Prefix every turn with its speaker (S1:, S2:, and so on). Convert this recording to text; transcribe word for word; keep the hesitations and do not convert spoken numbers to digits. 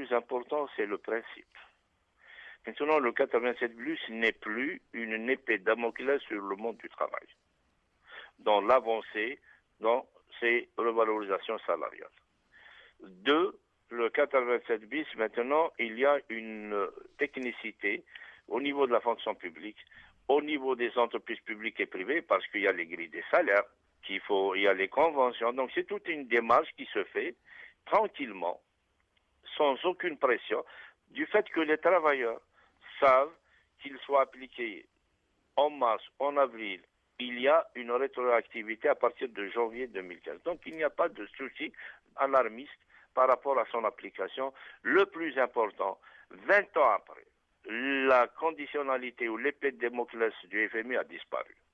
S1: plus important, c'est le principe. Maintenant, le quatre-vingt-sept bis n'est plus une épée Damoclès sur le monde du travail. Dans l'avancée, dans ces revalorisations salariales. Deux, le quatre-vingt-sept bis, maintenant, il y a une technicité au niveau de la fonction publique, au niveau des entreprises publiques et privées, parce qu'il y a les grilles des salaires, qu'il faut, il y a les conventions. Donc, c'est toute une démarche qui se fait tranquillement, sans aucune pression, du fait que les travailleurs savent qu'ils soient appliqués en mars, en avril, il y a une rétroactivité à partir de janvier deux mille quinze. Donc, il n'y a pas de souci alarmiste par rapport à son application. Le plus important, vingt ans après, la conditionnalité ou l'épée de Damoclès du F M I a disparu.